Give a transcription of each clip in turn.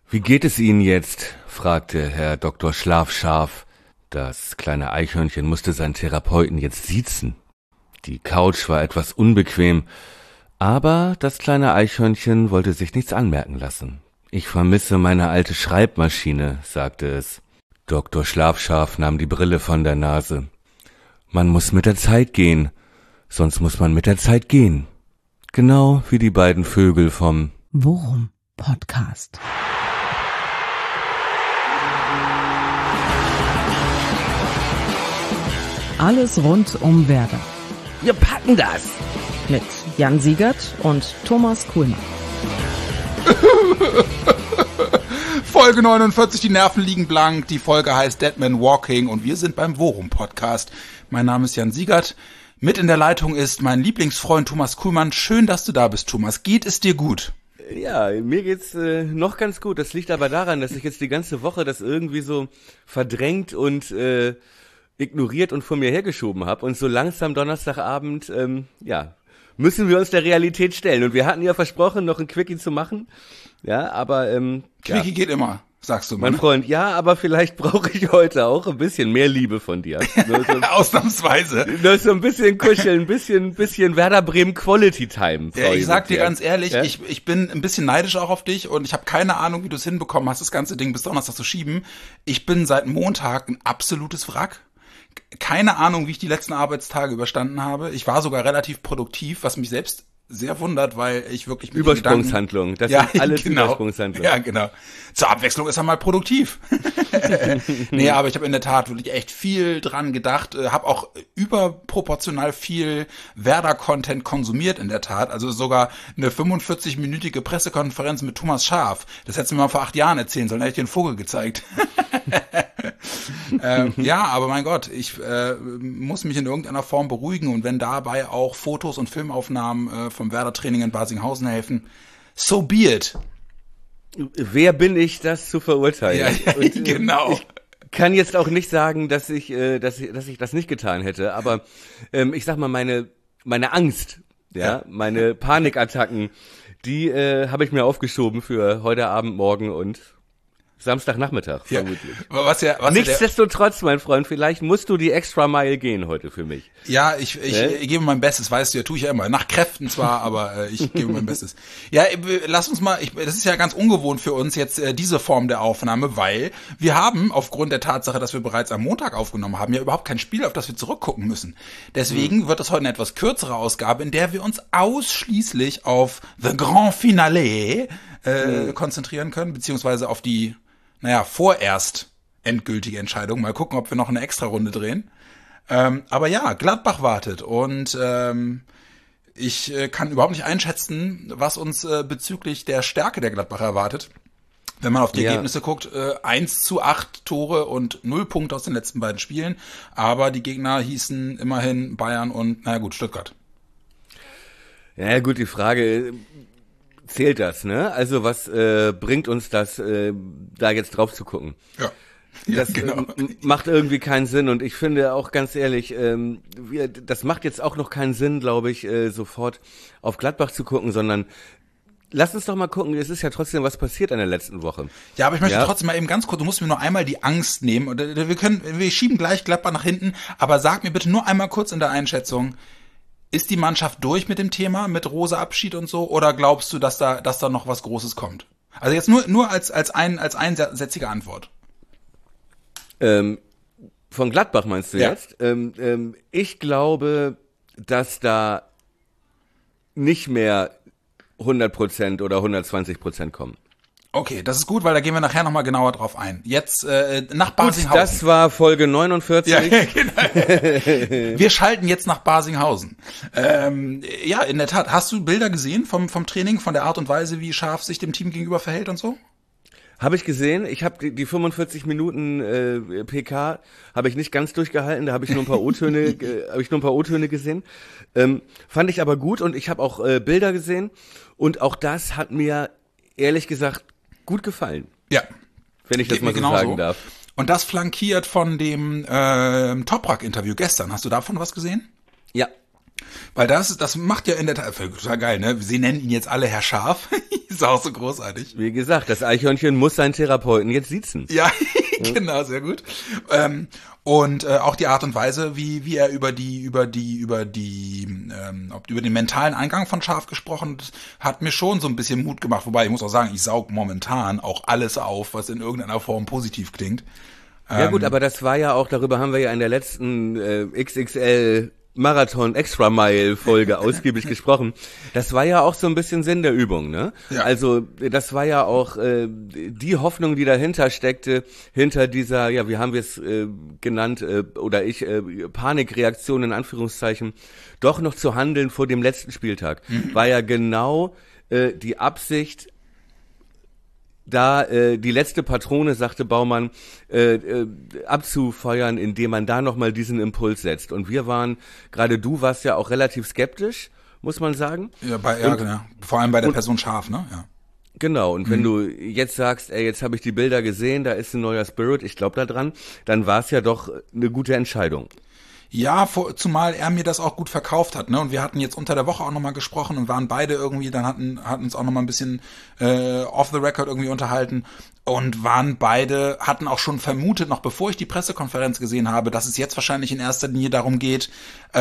Wie geht es Ihnen jetzt? Fragte Herr Dr. Schlafscharf. Das kleine Eichhörnchen musste seinen Therapeuten jetzt siezen. Die Couch war etwas unbequem, aber das kleine Eichhörnchen wollte sich nichts anmerken lassen. Ich vermisse meine alte Schreibmaschine, sagte es. Dr. Schlafscharf nahm die Brille von der Nase. Man muss mit der Zeit gehen, sonst muss man mit der Zeit gehen. Genau wie die beiden Vögel vom Worum Podcast. Alles rund um Werder. Wir packen das! Mit Jan Siegert und Thomas Kuhlmann. Folge 49, die Nerven liegen blank. Die Folge heißt Dead Man Walking und wir sind beim Worum Podcast. Mein Name ist Jan Siegert. Mit in der Leitung ist mein Lieblingsfreund Thomas Kuhlmann. Schön, dass du da bist, Thomas. Geht es dir gut? Ja, mir geht's noch ganz gut. Das liegt aber daran, dass ich jetzt die ganze Woche das irgendwie so verdrängt und ignoriert und vor mir hergeschoben habe. Und so langsam Donnerstagabend, müssen wir uns der Realität stellen. Und wir hatten ja versprochen, noch ein Quickie zu machen. Ja, aber Quickie geht immer, sagst du mal. Mein Freund, ja, aber vielleicht brauche ich heute auch ein bisschen mehr Liebe von dir. Ausnahmsweise. Nur so ein bisschen kuscheln, ein bisschen Werder Bremen Quality Time. Ja, ich sag dir ganz ehrlich, ja? ich bin ein bisschen neidisch auch auf dich und ich habe keine Ahnung, wie du es hinbekommen hast, das ganze Ding bis Donnerstag zu schieben. Ich bin seit Montag ein absolutes Wrack. Keine Ahnung, wie ich die letzten Arbeitstage überstanden habe. Ich war sogar relativ produktiv, was mich selbst sehr wundert, weil ich wirklich mit Übersprungshandlung, das sind alles genau. Übersprungshandlungen. Ja, genau. Zur Abwechslung ist er mal produktiv. Nee, aber ich habe in der Tat wirklich echt viel dran gedacht, habe auch überproportional viel Werder-Content konsumiert in der Tat, also sogar eine 45-minütige Pressekonferenz mit Thomas Schaf. Das hättest du mir mal vor 8 Jahren erzählen sollen, hätte ich dir den Vogel gezeigt. Ja, aber mein Gott, ich muss mich in irgendeiner Form beruhigen und wenn dabei auch Fotos und Filmaufnahmen vom Werder-Training in Barsinghausen helfen, so be it. Wer bin ich, das zu verurteilen? Ja, und, genau. Ich kann jetzt auch nicht sagen, dass ich das nicht getan hätte, aber ich sag mal, meine Angst, meine Panikattacken, die habe ich mir aufgeschoben für heute Abend, morgen und Samstagnachmittag, vermutlich. Was Nichtsdestotrotz, mein Freund, vielleicht musst du die extra Mile gehen heute für mich. Ja, ich gebe mein Bestes, weißt du ja, tue ich ja immer. Nach Kräften zwar, aber ich gebe mein Bestes. Ja, lass uns mal, das ist ja ganz ungewohnt für uns jetzt diese Form der Aufnahme, weil wir haben aufgrund der Tatsache, dass wir bereits am Montag aufgenommen haben, ja überhaupt kein Spiel, auf das wir zurückgucken müssen. Deswegen wird das heute eine etwas kürzere Ausgabe, in der wir uns ausschließlich auf The Grand Finale konzentrieren können, beziehungsweise auf die vorerst endgültige Entscheidung. Mal gucken, ob wir noch eine Extra-Runde drehen. Aber ja, Gladbach wartet und ich kann überhaupt nicht einschätzen, was uns bezüglich der Stärke der Gladbacher erwartet. Wenn man auf die Ergebnisse guckt, 1:8 Tore und 0 Punkte aus den letzten beiden Spielen. Aber die Gegner hießen immerhin Bayern und, Stuttgart. Ja gut, die Frage... Zählt das, ne? Also was bringt uns das, da jetzt drauf zu gucken? Ja. Das genau. Macht irgendwie keinen Sinn und ich finde auch ganz ehrlich, das macht jetzt auch noch keinen Sinn, glaube ich, sofort auf Gladbach zu gucken, sondern lass uns doch mal gucken, es ist ja trotzdem was passiert in der letzten Woche. Ja, aber ich möchte trotzdem mal eben ganz kurz, du musst mir nur einmal die Angst nehmen. Wir schieben gleich Gladbach nach hinten, aber sag mir bitte nur einmal kurz in der Einschätzung, ist die Mannschaft durch mit dem Thema, mit Rose Abschied und so, oder glaubst du, dass da noch was Großes kommt? Also jetzt nur als einsätzige Antwort. Von Gladbach meinst du jetzt? Ich glaube, dass da nicht mehr 100% oder 120% kommen. Okay, das ist gut, weil da gehen wir nachher nochmal genauer drauf ein. Jetzt nach Barsinghausen. Gut, das war Folge 49. Ja, genau. Wir schalten jetzt nach Barsinghausen. Ja, in der Tat. Hast du Bilder gesehen vom Training, von der Art und Weise, wie Schaf sich dem Team gegenüber verhält und so? Habe ich gesehen. Ich habe die 45 Minuten PK habe ich nicht ganz durchgehalten. Da habe ich nur ein paar O-Töne gesehen. Fand ich aber gut und ich habe auch Bilder gesehen und auch das hat mir ehrlich gesagt gut gefallen. Ja. Wenn ich das mal so sagen darf. Und das flankiert von dem Toprak-Interview gestern. Hast du davon was gesehen? Ja. Weil das macht ja in der Tat, total geil, ne? Sie nennen ihn jetzt alle Herr Scharf. Ist auch so großartig. Wie gesagt, das Eichhörnchen muss seinen Therapeuten jetzt siezen. Ja, genau, sehr gut. Und auch die Art und Weise, wie er über den mentalen Eingang von Scharf gesprochen hat, mir schon so ein bisschen Mut gemacht. Wobei, ich muss auch sagen, ich saug momentan auch alles auf, was in irgendeiner Form positiv klingt. Ja gut, aber das war ja auch, darüber haben wir ja in der letzten XXL Marathon Extra Mile Folge ausgiebig gesprochen. Das war ja auch so ein bisschen Sinn der Übung, ne? Ja. Also das war ja auch die Hoffnung, die dahinter steckte, hinter dieser, ja, wie haben wir es genannt, Panikreaktion in Anführungszeichen, doch noch zu handeln vor dem letzten Spieltag. War ja genau die Absicht, da die letzte Patrone, sagte Baumann, abzufeuern, indem man da nochmal diesen Impuls setzt. Und wir waren, gerade du warst ja auch relativ skeptisch, muss man sagen. Ja, genau. Vor allem bei der Person Scharf, ne? Ja. Genau, und wenn du jetzt sagst, ey, jetzt habe ich die Bilder gesehen, da ist ein neuer Spirit, ich glaube da dran, dann war es ja doch eine gute Entscheidung. Ja, zumal er mir das auch gut verkauft hat, ne? Und wir hatten jetzt unter der Woche auch nochmal gesprochen und waren beide irgendwie, dann hatten uns auch nochmal ein bisschen off the record irgendwie unterhalten und hatten auch schon vermutet, noch bevor ich die Pressekonferenz gesehen habe, dass es jetzt wahrscheinlich in erster Linie darum geht,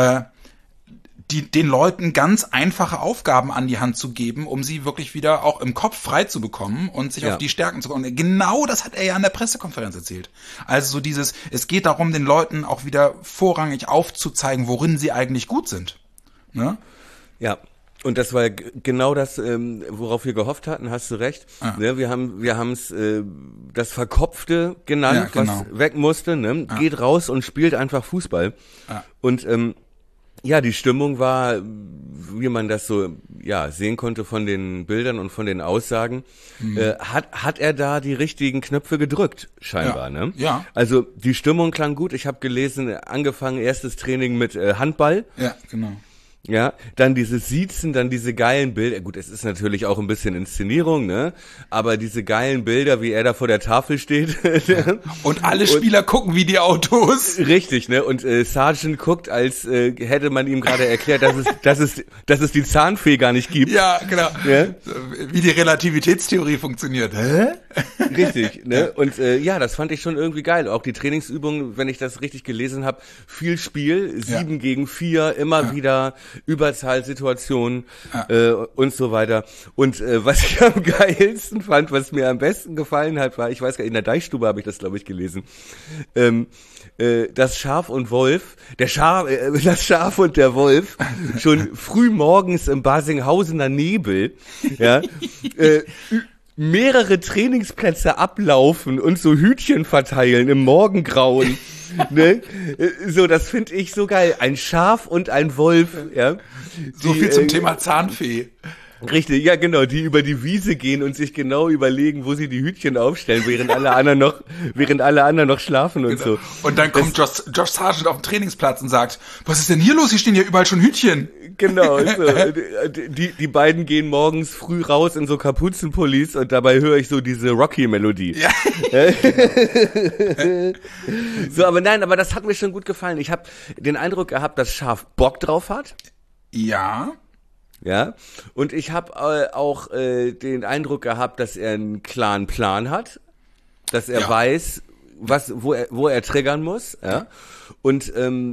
den Leuten ganz einfache Aufgaben an die Hand zu geben, um sie wirklich wieder auch im Kopf frei zu bekommen und sich auf die Stärken zu kommen. Genau das hat er ja an der Pressekonferenz erzählt. Also so es geht darum, den Leuten auch wieder vorrangig aufzuzeigen, worin sie eigentlich gut sind. Ne? Ja. Und das war genau das, worauf wir gehofft hatten, hast du recht. Ja. Ne, wir haben es das Verkopfte genannt, ja, genau. was weg musste. Ne? Ja. Geht raus und spielt einfach Fußball. Ja. Und ja, die Stimmung war, wie man das so sehen konnte von den Bildern und von den Aussagen, hat er da die richtigen Knöpfe gedrückt, scheinbar. Ja. Ne? Ja. Also die Stimmung klang gut. Ich habe gelesen, angefangen erstes Training mit Handball. Ja, genau. Ja, dann dieses Siezen, dann diese geilen Bilder. Gut, es ist natürlich auch ein bisschen Inszenierung, ne? Aber diese geilen Bilder, wie er da vor der Tafel steht. Und alle Spieler gucken wie die Autos. Richtig, ne? Und Sergeant guckt, als hätte man ihm gerade erklärt, dass es die Zahnfee gar nicht gibt. Ja, genau. Ja? Wie die Relativitätstheorie funktioniert. Hä? Richtig, ne? Und das fand ich schon irgendwie geil. Auch die Trainingsübungen, wenn ich das richtig gelesen habe, viel Spiel, 7 gegen 4, immer wieder Überzahlsituationen und so weiter. Und was ich am geilsten fand, was mir am besten gefallen hat, war, ich weiß gar nicht, in der Deichstube habe ich das, glaube ich, gelesen, das Schaf und das Schaf und der Wolf schon früh morgens im Basinghausener Nebel, mehrere Trainingsplätze ablaufen und so Hütchen verteilen im Morgengrauen. Ne? So, das finde ich so geil. Ein Schaf und ein Wolf, ja. So viel zum Thema Zahnfee. Richtig, ja genau, die über die Wiese gehen und sich genau überlegen, wo sie die Hütchen aufstellen, während alle anderen noch schlafen und so. Und dann kommt Josh Sargent auf den Trainingsplatz und sagt, was ist denn hier los? Hier stehen ja überall schon Hütchen. Genau, so. Die beiden gehen morgens früh raus in so Kapuzenpullis und dabei höre ich so diese Rocky-Melodie. Ja. So, aber das hat mir schon gut gefallen. Ich habe den Eindruck gehabt, dass Schaf Bock drauf hat. Ja. Ja, und ich habe auch den Eindruck gehabt, dass er einen klaren Plan hat, dass er weiß, wo er triggern muss, ja. Und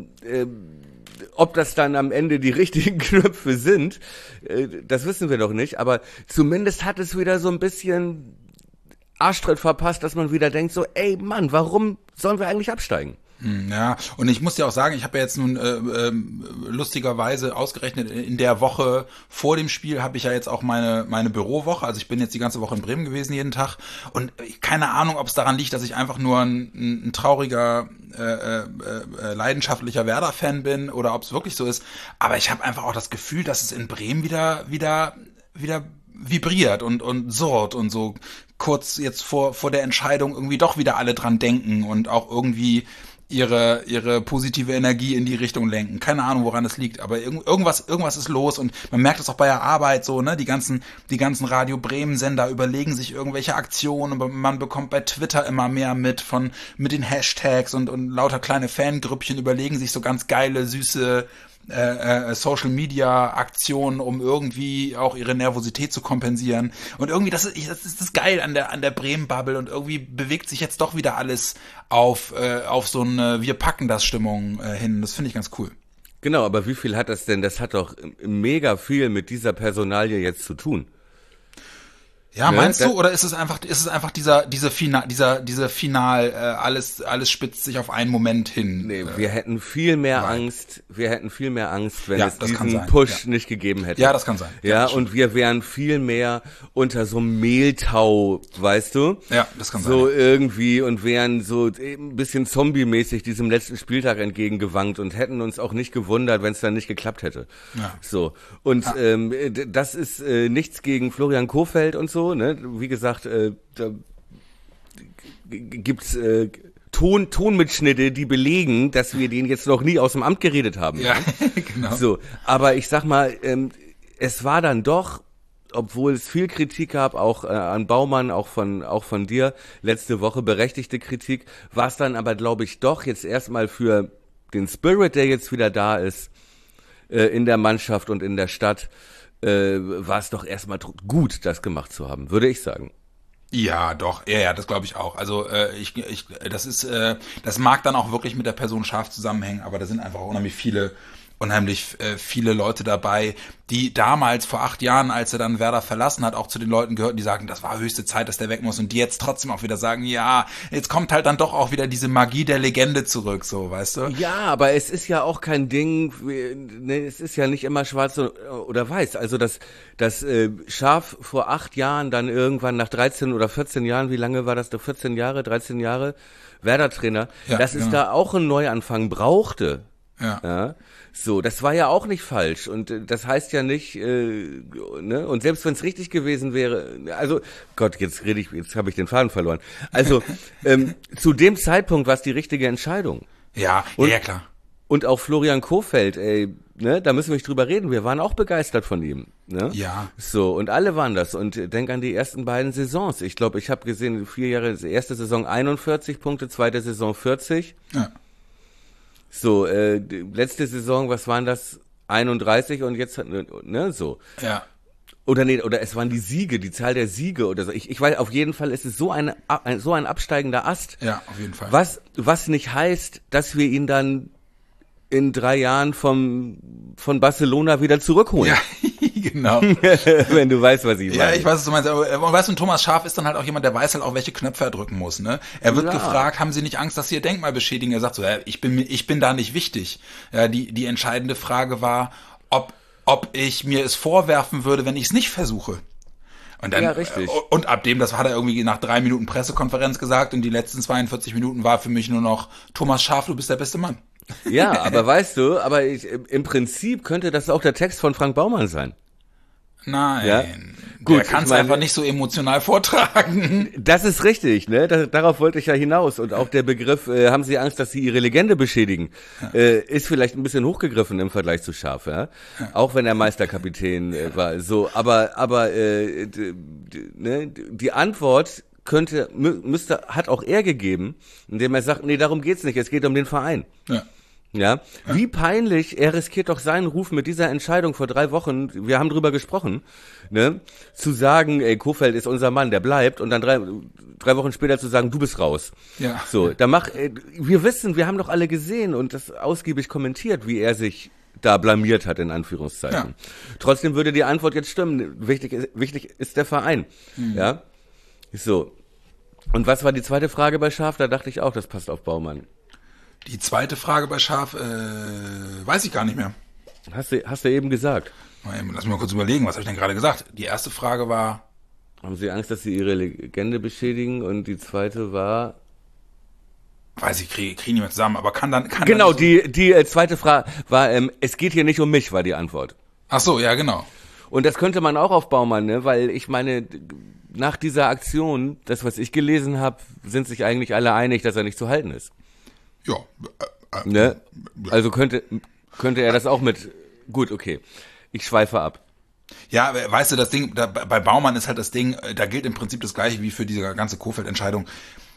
ob das dann am Ende die richtigen Knöpfe sind, das wissen wir doch nicht, aber zumindest hat es wieder so ein bisschen Arschtritt verpasst, dass man wieder denkt so, ey Mann, warum sollen wir eigentlich absteigen? Ja, und ich muss dir auch sagen, ich habe ja jetzt nun lustigerweise ausgerechnet, in der Woche vor dem Spiel habe ich ja jetzt auch meine Bürowoche, also ich bin jetzt die ganze Woche in Bremen gewesen jeden Tag und keine Ahnung, ob es daran liegt, dass ich einfach nur ein trauriger, leidenschaftlicher Werder-Fan bin oder ob es wirklich so ist, aber ich habe einfach auch das Gefühl, dass es in Bremen wieder vibriert und surrt und so kurz jetzt vor der Entscheidung irgendwie doch wieder alle dran denken und auch irgendwie ihre positive Energie in die Richtung lenken. Keine Ahnung, woran es liegt, aber irgendwas ist los und man merkt es auch bei der Arbeit so, ne? Die ganzen Radio Bremen Sender überlegen sich irgendwelche Aktionen und man bekommt bei Twitter immer mehr mit den Hashtags und lauter kleine Fangrüppchen überlegen sich so ganz geile, süße Social-Media-Aktionen, um irgendwie auch ihre Nervosität zu kompensieren. Und irgendwie, das ist das geil an der Bremen-Bubble, und irgendwie bewegt sich jetzt doch wieder alles auf so eine Wir packen das Stimmung hin. Das finde ich ganz cool. Genau, aber wie viel hat das denn? Das hat doch mega viel mit dieser Personalie jetzt zu tun. Ja, ne? Meinst du, oder ist es einfach diese Final, alles spitzt sich auf einen Moment hin? Nee, wir hätten viel mehr Angst, wenn es diesen Push nicht gegeben hätte. Ja, das kann sein. Ja, und wir wären viel mehr unter so einem Mehltau, weißt du? Ja, das kann sein. So irgendwie, und wären so ein bisschen zombie-mäßig diesem letzten Spieltag entgegengewankt und hätten uns auch nicht gewundert, wenn es dann nicht geklappt hätte. Ja. So. Und das ist nichts gegen Florian Kohfeldt und so. Ne? Wie gesagt, da gibt's Tonmitschnitte, die belegen, dass wir den jetzt noch nie aus dem Amt geredet haben. Ja, genau. So, aber ich sag mal, es war dann doch, obwohl es viel Kritik gab, auch an Baumann, auch von dir, letzte Woche berechtigte Kritik, war es dann aber, glaube ich, doch jetzt erstmal für den Spirit, der jetzt wieder da ist, in der Mannschaft und in der Stadt, war es doch erstmal gut, das gemacht zu haben, würde ich sagen. Ja, doch, ja, das glaube ich auch. Also das mag dann auch wirklich mit der Person Schaf zusammenhängen, aber da sind einfach unheimlich viele Leute dabei, die damals vor 8 Jahren, als er dann Werder verlassen hat, auch zu den Leuten gehörten, die sagen, das war höchste Zeit, dass der weg muss, und die jetzt trotzdem auch wieder sagen, ja, jetzt kommt halt dann doch auch wieder diese Magie der Legende zurück, so, weißt du? Ja, aber es ist ja auch kein Ding, ne, es ist ja nicht immer schwarz oder weiß. Also das Schaf vor 8 Jahren dann irgendwann nach 13 oder 14 Jahren, wie lange war das, 13 Jahre, Werder-Trainer, ja, dass es da auch einen Neuanfang brauchte. Ja. So, das war ja auch nicht falsch, und das heißt ja nicht, ne, und selbst wenn es richtig gewesen wäre, also Gott, jetzt habe ich den Faden verloren. Also zu dem Zeitpunkt war es die richtige Entscheidung. Ja, klar. Und auch Florian Kohfeldt, ne, da müssen wir nicht drüber reden, wir waren auch begeistert von ihm, ne? Ja. So, und alle waren das, und denk an die ersten beiden Saisons. Ich glaube, ich habe gesehen, 4 Jahre, erste Saison 41 Punkte, zweite Saison 40. Ja. So, letzte Saison, was waren das? 31, und jetzt, ne, so. Ja. Oder es waren die Siege, die Zahl der Siege oder so. Ich weiß, auf jeden Fall ist es so ein absteigender Ast. Ja, auf jeden Fall. Was nicht heißt, dass wir ihn dann in 3 Jahren von Barcelona wieder zurückholen. Ja, genau. Wenn du weißt, was ich meine. Ja, ich weiß, was du meinst. Aber weißt du, Thomas Schaf ist dann halt auch jemand, der weiß halt auch, welche Knöpfe er drücken muss. Ne? Er wird gefragt, haben Sie nicht Angst, dass Sie Ihr Denkmal beschädigen? Er sagt so, ja, ich bin da nicht wichtig. Ja, die entscheidende Frage war, ob ich mir es vorwerfen würde, wenn ich es nicht versuche. Und dann, ja, richtig. Und ab dem, das hat er irgendwie nach 3 Minuten Pressekonferenz gesagt, und die letzten 42 Minuten war für mich nur noch, Thomas Schaf, du bist der beste Mann. Ja, aber weißt du, im Prinzip könnte das auch der Text von Frank Baumann sein. Nein, ja? Gut, der kann es einfach nicht so emotional vortragen. Das ist richtig, ne? Darauf wollte ich ja hinaus. Und auch der Begriff, haben Sie Angst, dass Sie Ihre Legende beschädigen, ist vielleicht ein bisschen hochgegriffen im Vergleich zu Schaf, ja? Auch wenn er Meisterkapitän war. So, aber ne? Die Antwort hat auch er gegeben, indem er sagt, nee, darum geht's nicht, es geht um den Verein. Ja, wie peinlich, er riskiert doch seinen Ruf mit dieser Entscheidung vor 3 Wochen, wir haben drüber gesprochen, ne, zu sagen, ey, Kohfeldt ist unser Mann, der bleibt, und dann 3 Wochen später zu sagen, du bist raus. Ja. So, wir haben doch alle gesehen und das ausgiebig kommentiert, wie er sich da blamiert hat, in Anführungszeichen. Ja. Trotzdem würde die Antwort jetzt stimmen, wichtig ist der Verein, ja. So. Und was war die zweite Frage bei Schaf? Da dachte ich auch, das passt auf Baumann. Die zweite Frage bei Schaf, weiß ich gar nicht mehr. Hast du eben gesagt. Lass mich mal kurz überlegen, was habe ich denn gerade gesagt? Die erste Frage war... Haben Sie Angst, dass Sie Ihre Legende beschädigen? Und die zweite war... Weiß ich, kriege nicht mehr zusammen, aber kann dann... Genau, die zweite Frage war, es geht hier nicht um mich, war die Antwort. Ach so, ja, genau. Und das könnte man auch auf Baumann, ne? Weil ich meine, nach dieser Aktion, das, was ich gelesen habe, sind sich eigentlich alle einig, dass er nicht zu halten ist. Ja. Ne? Also könnte er das auch mit... Gut, okay. Ich schweife ab. Ja, weißt du, das Ding, bei Baumann ist halt das Ding, da gilt im Prinzip das Gleiche wie für diese ganze Kohfeldt-Entscheidung.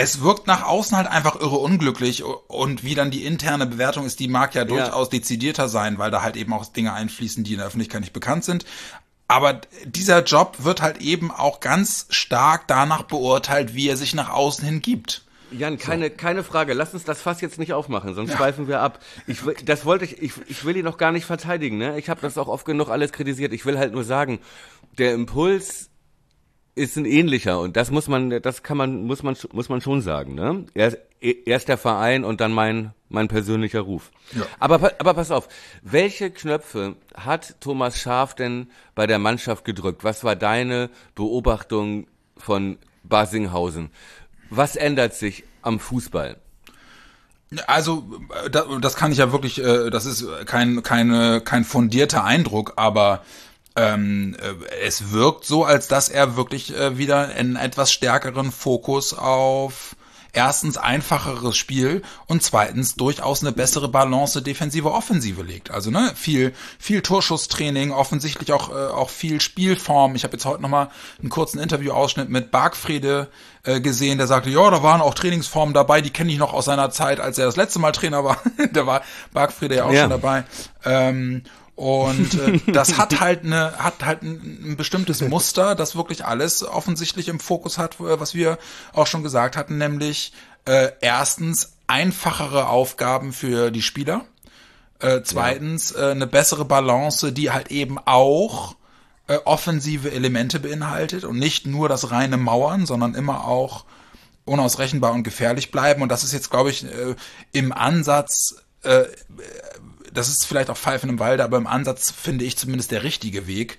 Es wirkt nach außen halt einfach irre unglücklich und wie dann die interne Bewertung ist, die mag ja durchaus dezidierter sein, weil da halt eben auch Dinge einfließen, die in der Öffentlichkeit nicht bekannt sind. Aber dieser Job wird halt eben auch ganz stark danach beurteilt, wie er sich nach außen hin gibt. Jan, keine Frage. Lass uns das Fass jetzt nicht aufmachen, sonst schweifen wir ab. Ich will ihn noch gar nicht verteidigen, ne? Ich habe das auch oft genug alles kritisiert. Ich will halt nur sagen, der Impuls ist ein ähnlicher und das muss man schon sagen, ne? Erst der Verein und dann mein persönlicher Ruf. Ja. Aber pass auf, welche Knöpfe hat Thomas Schaaf denn bei der Mannschaft gedrückt? Was war deine Beobachtung von Barsinghausen? Was ändert sich am Fußball? Also das kann ich ja wirklich, das ist kein fundierter Eindruck, aber es wirkt so, als dass er wirklich wieder einen etwas stärkeren Fokus auf erstens einfacheres Spiel und zweitens durchaus eine bessere Balance defensive-offensive legt. Also ne, viel Torschusstraining, offensichtlich auch viel Spielform. Ich habe jetzt heute nochmal einen kurzen Interviewausschnitt mit Bargfrede gesehen, der sagte, ja, da waren auch Trainingsformen dabei, die kenne ich noch aus seiner Zeit, als er das letzte Mal Trainer war. Da war Bargfrede ja auch schon dabei. Und das hat halt ein bestimmtes Muster, das wirklich alles offensichtlich im Fokus hat, was wir auch schon gesagt hatten, nämlich erstens einfachere Aufgaben für die Spieler, zweitens eine bessere Balance, die halt eben auch offensive Elemente beinhaltet und nicht nur das reine Mauern, sondern immer auch unausrechenbar und gefährlich bleiben. Und das ist jetzt, glaube ich, im Ansatz das ist vielleicht auch Pfeifen im Walde, aber im Ansatz finde ich zumindest der richtige Weg,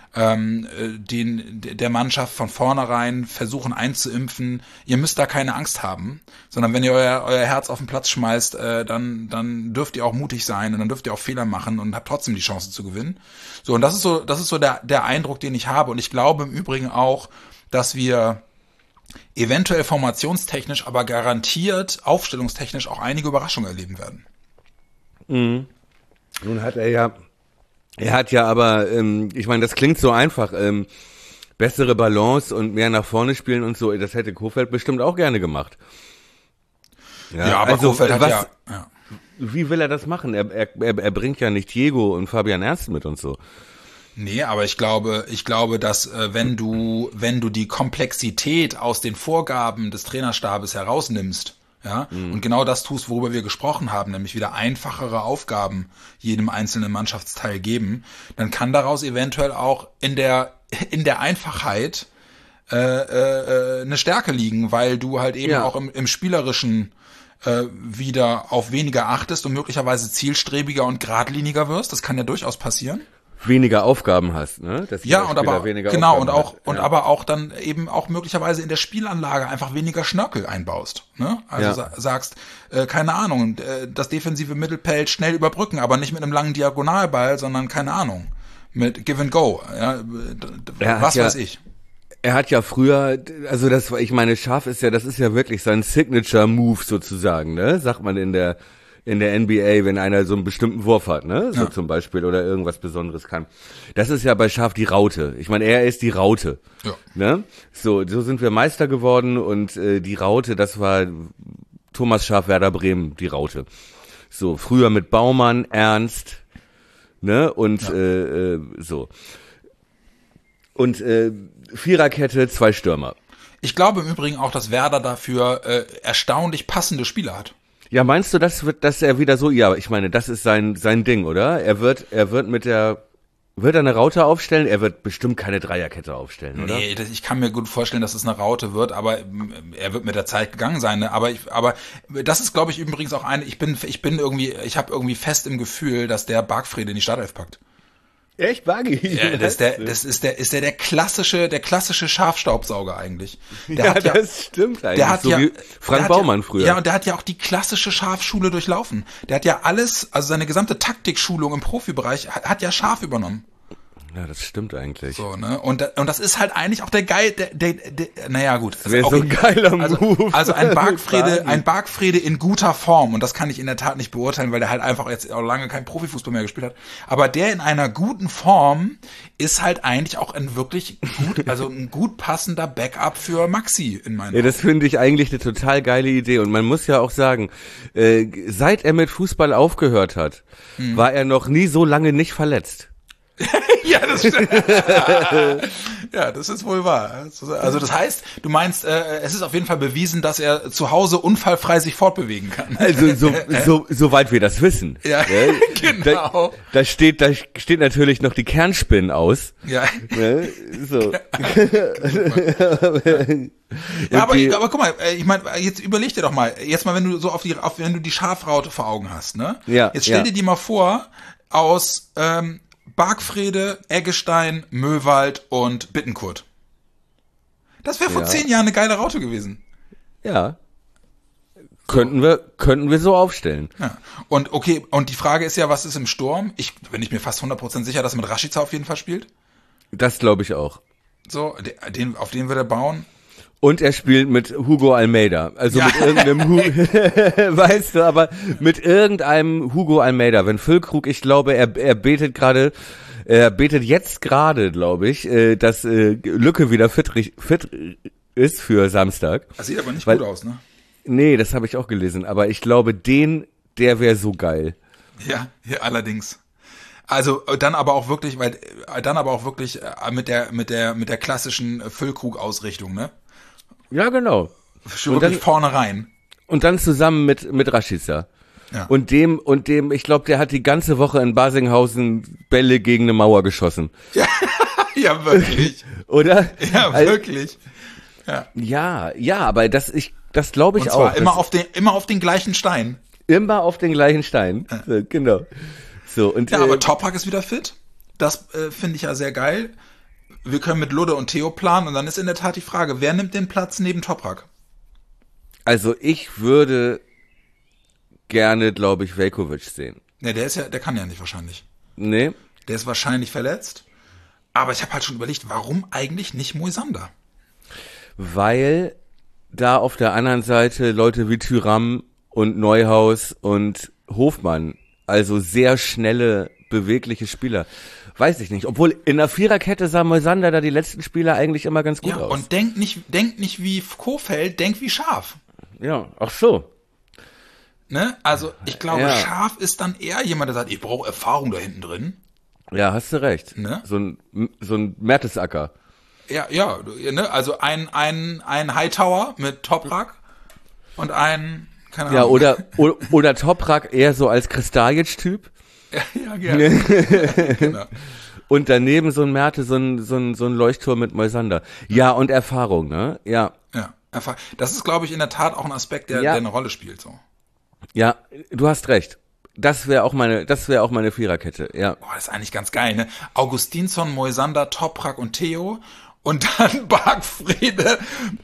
der Mannschaft von vornherein versuchen einzuimpfen, ihr müsst da keine Angst haben, sondern wenn ihr euer Herz auf den Platz schmeißt, dann dürft ihr auch mutig sein und dann dürft ihr auch Fehler machen und habt trotzdem die Chance zu gewinnen. So, und das ist so der Eindruck, den ich habe. Und ich glaube im Übrigen auch, dass wir eventuell formationstechnisch, aber garantiert aufstellungstechnisch auch einige Überraschungen erleben werden. Mhm. Nun hat er hat ja aber, ich meine, das klingt so einfach, bessere Balance und mehr nach vorne spielen und so, das hätte Kohfeldt bestimmt auch gerne gemacht. Ja, aber also, Kohfeldt hat ja. Wie will er das machen? Er bringt ja nicht Diego und Fabian Ernst mit und so. Nee, aber ich glaube, dass wenn du die Komplexität aus den Vorgaben des Trainerstabes herausnimmst, ja, und genau das tust, worüber wir gesprochen haben, nämlich wieder einfachere Aufgaben jedem einzelnen Mannschaftsteil geben, dann kann daraus eventuell auch in der Einfachheit eine Stärke liegen, weil du halt eben auch im Spielerischen wieder auf weniger achtest und möglicherweise zielstrebiger und geradliniger wirst. Das kann ja durchaus passieren. Weniger Aufgaben hast, ne? Dass ja, und aber genau und auch hat. aber auch dann eben auch möglicherweise in der Spielanlage einfach weniger Schnörkel einbaust, ne? Also sagst, keine Ahnung, das defensive Mittelfeld schnell überbrücken, aber nicht mit einem langen Diagonalball, sondern keine Ahnung, mit Give and Go, ja, was weiß ich. Er hat ja früher, also ich meine, Schaaf das ist ja wirklich sein Signature Move sozusagen, ne? Sagt man in der NBA, wenn einer so einen bestimmten Wurf hat, ne? So zum Beispiel oder irgendwas Besonderes kann. Das ist ja bei Schaaf die Raute. Ich meine, er ist die Raute. Ja. Ne? So sind wir Meister geworden und die Raute, das war Thomas Schaaf, Werder Bremen, die Raute. So, früher mit Baumann, Ernst, ne? Und so. Und Viererkette, 2 Stürmer. Ich glaube im Übrigen auch, dass Werder dafür erstaunlich passende Spieler hat. Ja, meinst du, dass er wieder so, ja, ich meine, das ist sein Ding, oder? Er wird eine Raute aufstellen? Er wird bestimmt keine Dreierkette aufstellen, oder? Nee, ich kann mir gut vorstellen, dass es eine Raute wird, aber er wird mit der Zeit gegangen sein, ne? Aber das ist, glaube ich, übrigens auch ich habe irgendwie fest im Gefühl, dass der Bargfrede in die Startelf packt. Echt, Bargi? Ja, das ist der klassische Schafstaubsauger eigentlich. Das stimmt eigentlich. Der hat so wie Frank Baumann früher. Ja, und der hat ja auch die klassische Schafschule durchlaufen. Der hat ja alles, also seine gesamte Taktikschulung im Profibereich hat ja Schaaf übernommen. Ja, das stimmt eigentlich. So, ne? Und das ist halt eigentlich auch der naja, gut. Das wäre so ein geiler Move. Also ein Bargfrede in guter Form. Und das kann ich in der Tat nicht beurteilen, weil der halt einfach jetzt auch lange kein Profifußball mehr gespielt hat. Aber der in einer guten Form ist halt eigentlich auch ein wirklich gut, also ein gut passender Backup für Maxi in meinen Ja, das finde ich eigentlich eine total geile Idee. Und man muss ja auch sagen, seit er mit Fußball aufgehört hat, war er noch nie so lange nicht verletzt. Ja, das stimmt. Ja, das ist wohl wahr. Also das heißt, du meinst, es ist auf jeden Fall bewiesen, dass er zu Hause unfallfrei sich fortbewegen kann. Also soweit wir das wissen. Ja, genau. Da steht natürlich noch die Kernspinnen aus. Ja. Ne? So. Ja, aber guck mal, ich meine, jetzt überleg dir doch mal, jetzt mal, wenn du so wenn du die Schafraute vor Augen hast, ne? Ja. Jetzt stell dir die mal vor, aus Bargfrede, Eggestein, Möwald und Bittenkurt. Das wäre vor 10 Jahren eine geile Raute gewesen. Ja. Könnten wir so aufstellen. Ja. Und okay, und die Frage ist ja, was ist im Sturm? Bin ich mir fast 100% sicher, dass er mit Rashica auf jeden Fall spielt. Das glaube ich auch. So, auf den wird er bauen. Und er spielt mit Hugo Almeida. Also mit irgendeinem weißt du, aber mit irgendeinem Hugo Almeida. Wenn Füllkrug, ich glaube, er betet jetzt gerade, glaube ich, dass Lücke wieder fit ist für Samstag. Das sieht aber nicht gut aus, ne? Nee, das habe ich auch gelesen. Aber ich glaube, der wäre so geil. Ja, allerdings. Also dann aber auch wirklich mit der klassischen Füllkrug-Ausrichtung, ne? Ja, genau. Schon wirklich vorne rein. Und dann zusammen mit Rashica. Ja. Und dem, ich glaube, der hat die ganze Woche in Basinghausen Bälle gegen eine Mauer geschossen. Ja, ja, wirklich. Oder? Ja, wirklich. Ja, aber das glaube ich und zwar auch. Immer auf den gleichen Stein. Immer auf den gleichen Stein. Ja. So, genau. So, und, ja, aber Toprak ist wieder fit. Das finde ich ja sehr geil. Wir können mit Ludde und Theo planen und dann ist in der Tat die Frage, wer nimmt den Platz neben Toprak? Also ich würde gerne, glaube ich, Veljković sehen. Ne, der kann ja nicht wahrscheinlich. Nee. Der ist wahrscheinlich verletzt. Aber ich habe halt schon überlegt, warum eigentlich nicht Moisander? Weil da auf der anderen Seite Leute wie Thuram und Neuhaus und Hofmann, also sehr schnelle, bewegliche Spieler. Weiß ich nicht. Obwohl in der Viererkette sah Moisander da die letzten Spieler eigentlich immer ganz gut aus. Und denk nicht wie Kohfeldt, denk wie Schaf. Ja, ach so. Ne? Also ich glaube, Schaf ist dann eher jemand, der sagt, ich brauche Erfahrung da hinten drin. Ja, hast du recht. Ne? So ein Mertesacker. Ja, ne? Also ein Hightower mit Toprak und ein, keine Ahnung. Ja, oder Toprak eher so als Kristajic-Typ. Ja, gerne. Genau. Und daneben so ein Merte, so ein Leuchtturm mit Moisander. Ja, und Erfahrung, ne? Ja. Ja, Erfahrung. Das ist, glaube ich, in der Tat auch ein Aspekt, der eine Rolle spielt, so. Ja, du hast recht. Das wäre auch meine Viererkette, ja. Boah, das ist eigentlich ganz geil, ne? Augustinsson, Moisander, Toprak und Theo. Und dann Bargfrede,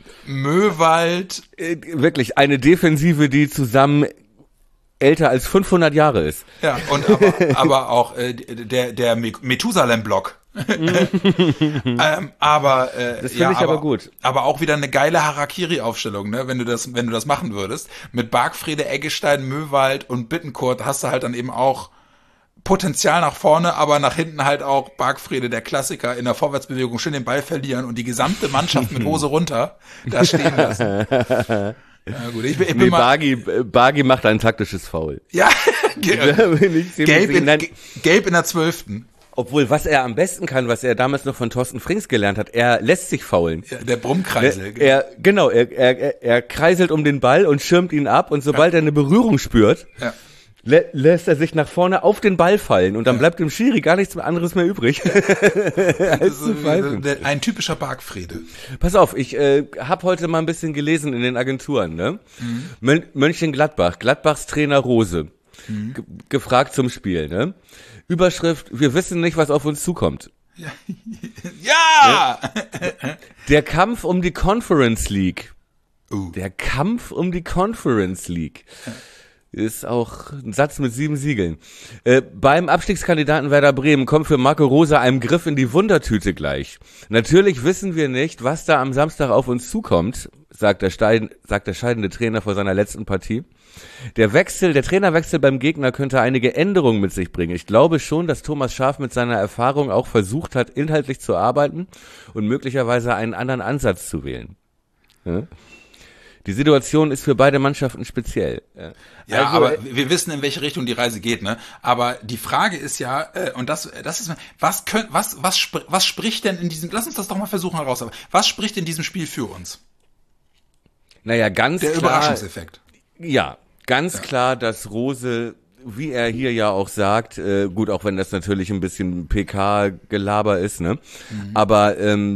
Möwald. Wirklich, eine Defensive, die zusammen älter als 500 Jahre ist. Ja, und aber auch der Methusalem-Block. Das finde ich aber gut. Aber auch wieder eine geile Harakiri-Aufstellung, ne? Wenn du das machen würdest. Mit Bargfrede, Eggestein, Möwald und Bittenkurt hast du halt dann eben auch Potenzial nach vorne, aber nach hinten halt auch Bargfrede, der Klassiker, in der Vorwärtsbewegung schön den Ball verlieren und die gesamte Mannschaft mit Hose runter da stehen lassen. Ja, gut, ich bin mal. Bargi macht ein taktisches Foul. Ja, Gelb in der 12. Obwohl, was er am besten kann, was er damals noch von Thorsten Frings gelernt hat, er lässt sich faulen. Ja, der Brummkreisel. Er kreiselt um den Ball und schirmt ihn ab und sobald er eine Berührung spürt, lässt er sich nach vorne auf den Ball fallen und dann bleibt dem Schiri gar nichts anderes mehr übrig. Als zu pfeifen. Ein typischer Bargfrede. Pass auf, ich habe heute mal ein bisschen gelesen in den Agenturen, ne? Mönchengladbach, Gladbachs Trainer Rose, gefragt zum Spiel, ne? Überschrift, wir wissen nicht, was auf uns zukommt. Ja! Der Kampf um die Conference League. Der Kampf um die Conference League. Ist auch ein Satz mit 7 Siegeln. Beim Abstiegskandidaten Werder Bremen kommt für Marco Rose ein Griff in die Wundertüte gleich. Natürlich wissen wir nicht, was da am Samstag auf uns zukommt, sagt der scheidende Trainer vor seiner letzten Partie. Der Trainerwechsel beim Gegner könnte einige Änderungen mit sich bringen. Ich glaube schon, dass Thomas Schaaf mit seiner Erfahrung auch versucht hat, inhaltlich zu arbeiten und möglicherweise einen anderen Ansatz zu wählen. Ja? Die Situation ist für beide Mannschaften speziell. Ja, also, aber wir wissen, in welche Richtung die Reise geht, ne? Aber die Frage ist ja, und das ist, was spricht denn in diesem, lass uns das doch mal versuchen herauszufinden. Was spricht in diesem Spiel für uns? Naja, ganz Der klar. Überraschungseffekt. Ja, ganz klar, dass Rose, wie er hier ja auch sagt, gut, auch wenn das natürlich ein bisschen PK-Gelaber ist, ne? Aber,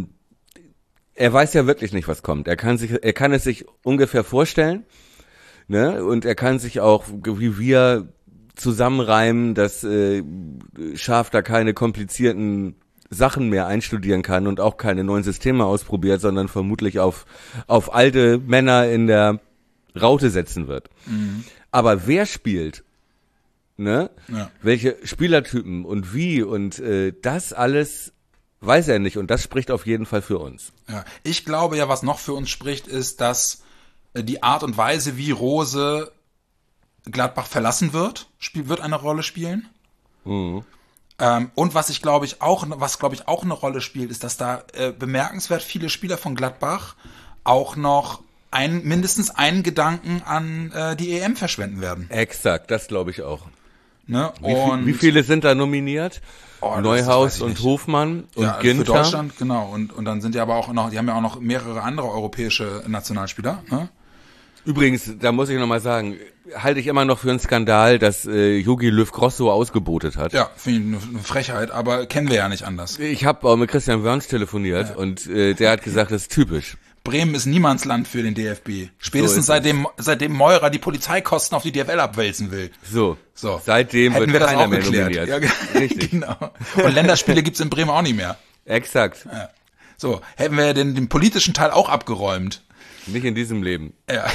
er weiß ja wirklich nicht, was kommt. Er kann es sich ungefähr vorstellen, ne? Und er kann sich auch, wie wir, zusammenreimen, dass Schaaf da keine komplizierten Sachen mehr einstudieren kann und auch keine neuen Systeme ausprobiert, sondern vermutlich auf alte Männer in der Raute setzen wird. Aber wer spielt, ne? Ja. Welche Spielertypen und wie und das alles weiß er nicht und das spricht auf jeden Fall für uns. Ja, ich glaube ja, was noch für uns spricht, ist, dass die Art und Weise, wie Rose Gladbach verlassen wird eine Rolle spielen. Und was glaube ich auch eine Rolle spielt, ist, dass da bemerkenswert viele Spieler von Gladbach auch noch mindestens einen Gedanken an die EM verschwenden werden. Exakt, das glaube ich auch. Ne? Wie viele sind da nominiert? Neuhaus und Hofmann und Ginter. Für Deutschland, genau. Und dann sind ja aber auch noch, die haben ja auch noch mehrere andere europäische Nationalspieler. Ne? Übrigens, da muss ich nochmal sagen, halte ich immer noch für einen Skandal, dass Jogi Löw Grosso ausgebotet hat. Ja, finde ich eine Frechheit, aber kennen wir ja nicht anders. Ich habe auch mit Christian Wörns telefoniert und der hat gesagt, das ist typisch. Bremen ist Niemandsland für den DFB. Spätestens seitdem Meurer die Polizeikosten auf die DFL abwälzen will. So. Seitdem hätten wird wir keiner das auch mehr geklärt. nominiert. Ja, richtig. Genau. Und Länderspiele gibt's in Bremen auch nicht mehr. Exakt. Ja. So, hätten wir den politischen Teil auch abgeräumt. Nicht in diesem Leben. Ja.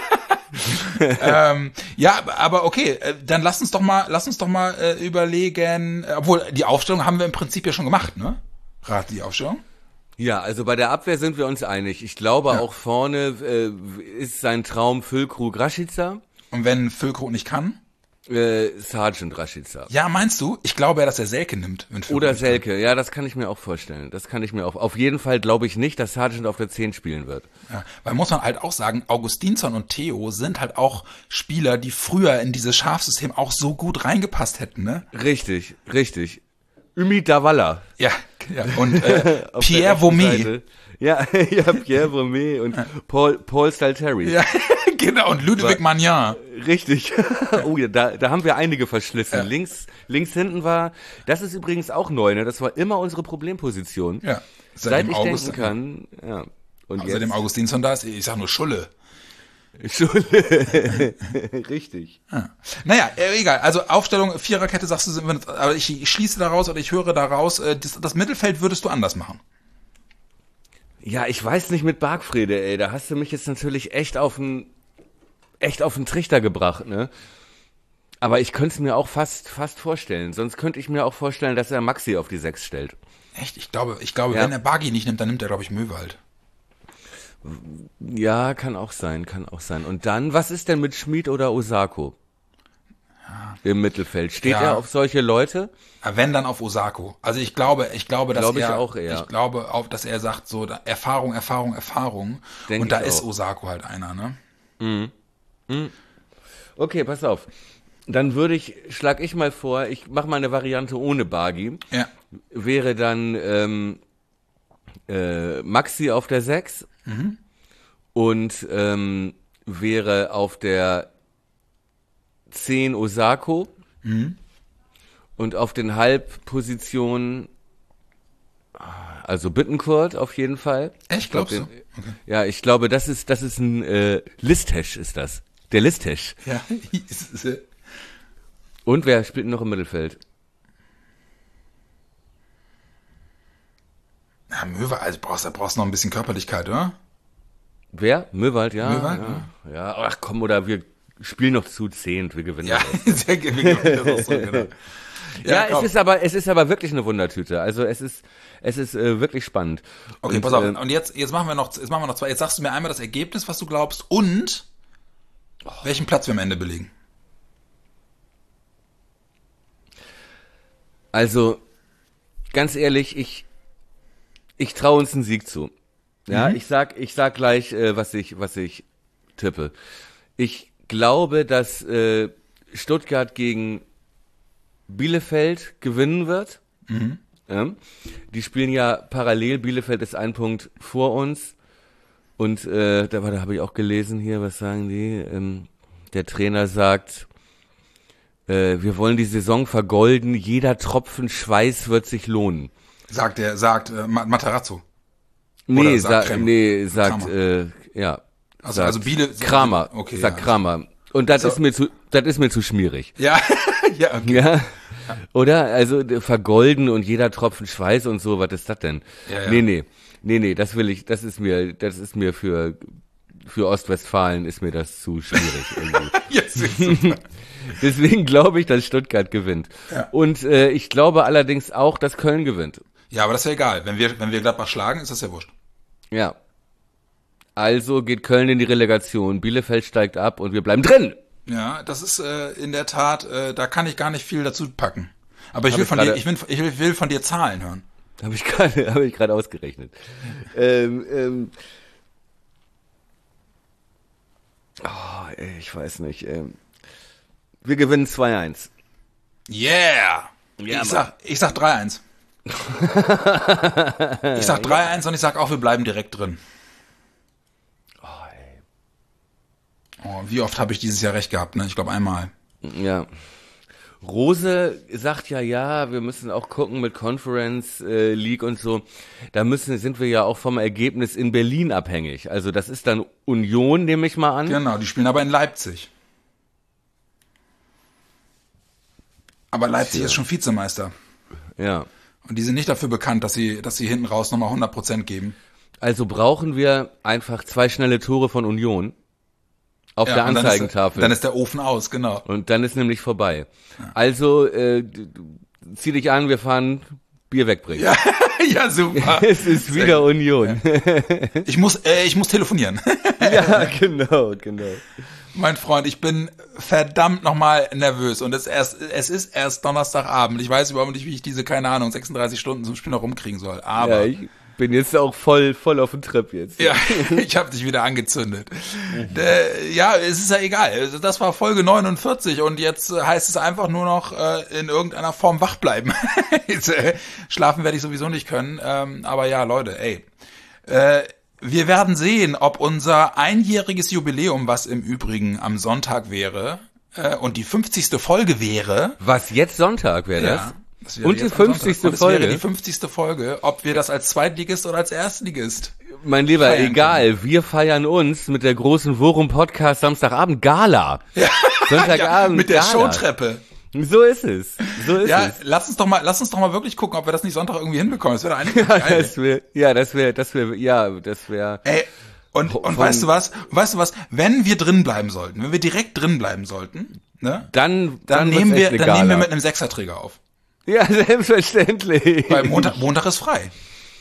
Ja, aber okay, dann lass uns doch mal überlegen, obwohl die Aufstellung haben wir im Prinzip ja schon gemacht, ne? Rat die Aufstellung? Ja, also bei der Abwehr sind wir uns einig. Ich glaube auch vorne ist sein Traum Füllkrug Rashica. Und wenn Füllkrug nicht kann? Sergeant Rashica. Ja, meinst du? Ich glaube ja, dass er Selke nimmt. Wenn Füllkrug oder Selke, kann. Ja, das kann ich mir auch vorstellen. Auf jeden Fall glaube ich nicht, dass Sergeant auf der 10 spielen wird. Ja, weil muss man halt auch sagen, Augustinsson und Theo sind halt auch Spieler, die früher in dieses Schafsystem auch so gut reingepasst hätten, ne? Richtig. Ümit Davala. Ja. Und Pierre Vomé. Ja, Pierre Vomé und Paul Stalteri. Ja, genau, und Ludwig Magnan. Richtig. Oh ja, da haben wir einige verschlissen. Ja. Links hinten das ist übrigens auch neu, ne? Das war immer unsere Problemposition. Ja. Seit ich denken kann. Ja. Und außerdem Augustinsson da ist, ich sag nur Schulle. Richtig. Ja. Naja, egal. Also Aufstellung, Viererkette sagst du, aber ich schließe daraus oder ich höre daraus, das Mittelfeld würdest du anders machen. Ja, ich weiß nicht mit Bargfrede, ey. Da hast du mich jetzt natürlich echt auf den Trichter gebracht, ne? Aber ich könnte es mir auch fast vorstellen. Sonst könnte ich mir auch vorstellen, dass er Maxi auf die 6 stellt. Echt? Ich glaube, ja. Wenn er Bargi nicht nimmt, dann nimmt er, glaube ich, Möwald. Ja, kann auch sein. Und dann, was ist denn mit Schmid oder Osako? Ja. Im Mittelfeld. Steht er auf solche Leute? Wenn, dann auf Osako. Also ich glaube, dass ich auch eher. Ich glaube auch, dass er sagt so, Erfahrung. Denk und da ist auch. Osako halt einer, ne? Okay, pass auf. Dann schlage ich mal vor, ich mache mal eine Variante ohne Bargi. Ja. Wäre dann Maxi auf der 6 und wäre auf der 10 Osako und auf den Halbpositionen also Bittencourt auf jeden Fall. Echt, glaubst du? Okay. Ja, ich glaube, das ist ein Listesh ist das. Der Listesh. Ja. Und wer spielt noch im Mittelfeld? Ja, Möwald, also brauchst noch ein bisschen Körperlichkeit, oder? Wer? Möwald, ja. Möwald, ja. Ach komm, oder wir spielen noch zu 10, wir gewinnen. Ja, wir gewinnen das auch so, genau. Ja, es ist aber wirklich eine Wundertüte. Also es ist wirklich spannend. Okay, und, pass auf. Und jetzt machen wir noch zwei. Jetzt sagst du mir einmal das Ergebnis, was du glaubst, und welchen Platz wir am Ende belegen. Also, ganz ehrlich, ich traue uns einen Sieg zu. Ja, ich sag gleich, was ich tippe. Ich glaube, dass Stuttgart gegen Bielefeld gewinnen wird. Ja. Die spielen ja parallel. Bielefeld ist 1 Punkt vor uns. Und da habe ich auch gelesen hier, was sagen die? Der Trainer sagt, wir wollen die Saison vergolden, jeder Tropfen Schweiß wird sich lohnen. Sagt Matarazzo. Nee, sagt ja. Also Kramer. Okay, sagt Kramer. Und das ist mir zu schmierig. Ja, ja, okay. Ja. Oder? Also vergolden und jeder Tropfen Schweiß und so, was ist das denn? Ja. Nee, das ist mir für Ostwestfalen ist mir das zu schwierig irgendwie. Jetzt ist super. Deswegen glaube ich, dass Stuttgart gewinnt. Ja. Und ich glaube allerdings auch, dass Köln gewinnt. Ja, aber das ist ja egal. Wenn wir Gladbach schlagen, ist das ja wurscht. Ja. Also geht Köln in die Relegation, Bielefeld steigt ab und wir bleiben drin. Ja, das ist in der Tat, da kann ich gar nicht viel dazu packen. Aber ich will von dir Zahlen hören. Habe ich gerade ausgerechnet. Ich weiß nicht. Wir gewinnen 2-1. Yeah! Ja, ich sag 3-1. Ich sag 3-1 und ich sag auch, wir bleiben direkt drin. Oh, wie oft habe ich dieses Jahr recht gehabt, ne? Ich glaube einmal. Ja. Rose sagt ja, wir müssen auch gucken mit Conference League und so. Sind wir ja auch vom Ergebnis in Berlin abhängig. Also das ist dann Union, nehme ich mal an. Genau, die spielen aber in Leipzig. Aber Leipzig ist schon Vizemeister. Ja. Und die sind nicht dafür bekannt, dass sie hinten raus nochmal 100% geben. Also brauchen wir einfach 2 schnelle Tore von Union. Auf der Anzeigentafel. Dann ist der Ofen aus, genau. Und dann ist nämlich vorbei. Ja. Also, zieh dich an, wir fahren Bier wegbringen. Ja, ja, super. Es ist wieder Union. Ja. Ich muss telefonieren. Ja, genau. Mein Freund, ich bin verdammt nochmal nervös und es ist erst Donnerstagabend. Ich weiß überhaupt nicht, wie ich diese, 36 Stunden zum Spiel noch rumkriegen soll. Aber ja, ich bin jetzt auch voll auf dem Trip jetzt. Ja, ich habe dich wieder angezündet. Ja, es ist ja egal. Das war Folge 49 und jetzt heißt es einfach nur noch in irgendeiner Form wach bleiben. Schlafen werde ich sowieso nicht können. Aber ja, Leute, wir werden sehen, ob unser einjähriges Jubiläum, was im Übrigen am Sonntag wäre, und die 50. Folge wäre. Was, jetzt Sonntag wäre das? Ja. Und die 50. Folge? Das wäre die 50. Folge, ob wir das als Zweitligist oder als Erstligist. Mein Lieber, egal, wir feiern uns mit der großen Worum Podcast Samstagabend Gala. Ja. Sonntagabend mit der Gala. Showtreppe. So ist es. Ja, lass uns doch mal wirklich gucken, ob wir das nicht Sonntag irgendwie hinbekommen. Das wäre eigentlich das wäre. Ey, und weißt du was? Wenn wir drin bleiben sollten, wenn wir direkt drin bleiben sollten, ne? Dann nehmen wir mit einem Sechserträger auf. Ja, selbstverständlich. Weil Montag ist frei.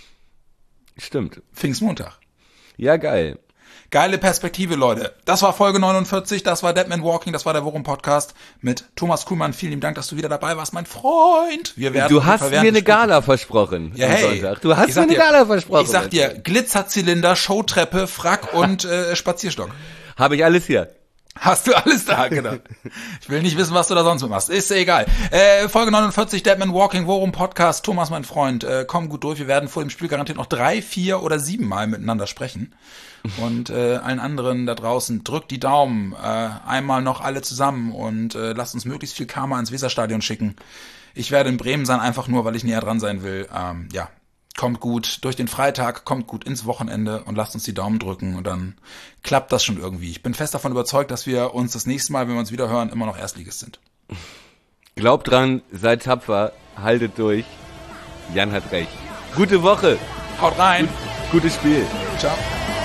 Stimmt. Pfingstmontag. Ja, geil. Geile Perspektive, Leute. Das war Folge 49, das war Dead Man Walking, das war der Worum Podcast mit Thomas Kuhlmann. Vielen lieben Dank, dass du wieder dabei warst, mein Freund. Du hast mir eine Gala versprochen. Ja, hey. Du hast mir eine Gala versprochen. Ich sag dir, Glitzerzylinder, Showtreppe, Frack und Spazierstock. Habe ich alles hier. Hast du alles da, genau. Ich will nicht wissen, was du da sonst mit machst. Ist ja egal. Folge 49, Dead Man Walking, Worum Podcast. Thomas, mein Freund, komm gut durch. Wir werden vor dem Spiel garantiert noch 3, 4 oder 7 Mal miteinander sprechen. Und allen anderen da draußen, drückt die Daumen. Einmal noch alle zusammen und lasst uns möglichst viel Karma ins Weserstadion schicken. Ich werde in Bremen sein, einfach nur, weil ich näher dran sein will. Ja. Kommt gut durch den Freitag, kommt gut ins Wochenende und lasst uns die Daumen drücken und dann klappt das schon irgendwie. Ich bin fest davon überzeugt, dass wir uns das nächste Mal, wenn wir uns wieder hören, immer noch Erstligist sind. Glaubt dran, seid tapfer, haltet durch. Jan hat recht. Gute Woche. Haut rein. Gutes Spiel. Ciao.